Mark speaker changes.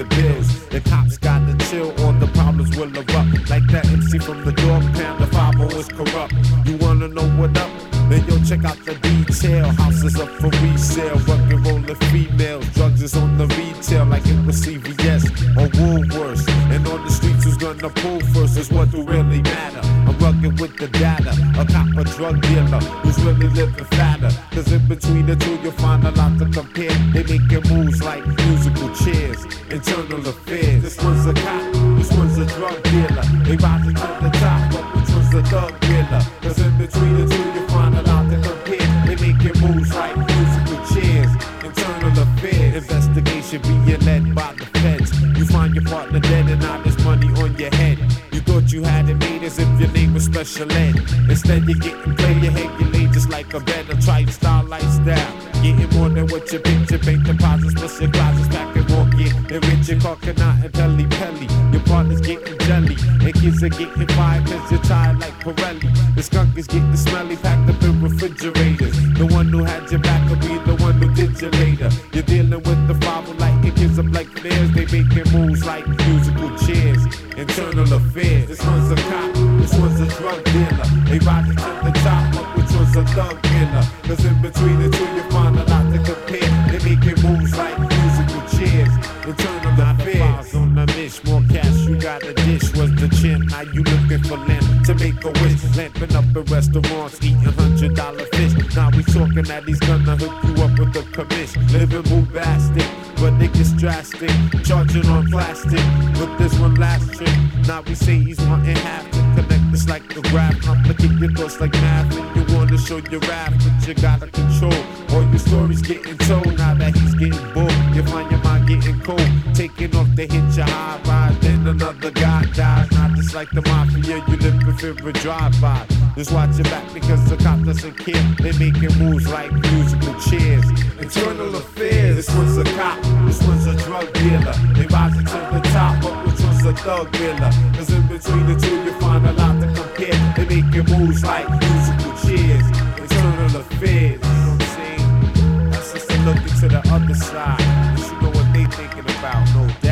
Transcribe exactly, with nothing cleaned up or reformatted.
Speaker 1: the bills. The cops gotta chill or the problems will erupt. Like that M C from the dog pound, the five oh is corrupt. You wanna know what up? Then yo, check out the detail. Houses up for resale, rock and rollin' females. Drugs is on the retail like it was C V S or Woolworths. And on the streets, who's gonna pull first is what do really matter. I'm rugged with the data, a cop, a drug dealer who's really living fatter. Cause in between the two, you'll find a lot to compare. They making moves like musical chairs, internal affairs. This one's a cop, this one's a drug dealer. They rising to the top, but which one's a thug dealer? Cause in between the two, you'll find a lot to compare. They making moves like musical chairs, internal affairs. Investigation being led by the feds. You find your partner dead and now there's money on your head. You thought you had it made as if your name was special ed. Instead you're getting play your head, you lay just like a better tripe style lifestyle. Getting more than what you picture, bank deposits, plus your closets, packing more gear. And rich your coconut and pelly pelly. Your partner's getting jelly, and kids are getting fired cause you're tired like Pirelli. The skunk is getting smelly, packed up in refrigerators. The one who had your back will be the one who did you later. You're dealing with the father like your kids up like theirs. They making moves like musical chairs, internal affairs. This one's a cop, this one's a drug dealer. They rising to the top, but which one's a thug killer? Cause in between the two you find a lot to compare. They making moves like musical chairs, internal affairs. On the mish, more cash you got a dish. Was the chin, now you looking for lamp to make a wish. Lamping up in restaurants, eating hundred dollar fish. Now we talking that he's gonna hook you up with a commission. Living bombastic, but niggas drastic. Charging on plastic, but this one last trick. Now we say he's wanting half to connect this like the graph. Complicate your thoughts like math, and you wanna show your wrath, but you gotta control. All your stories getting told, now that he's getting bored. You find your mind getting cold, taking off the hit your high rise, then another guy dies. Not just like the mafia, you live for a drive-by. Just watch your back because the cop doesn't care. They making moves like musical chairs, internal affairs. This one's a cop, this one's a drug dealer. They rising to the top, but which one's a thug dealer? Cause in between the two you find a lot to compare. They making moves like musical chairs, internal affairs. You know what I'm saying? That's just a look into the other side. You should know what they thinking about, no doubt.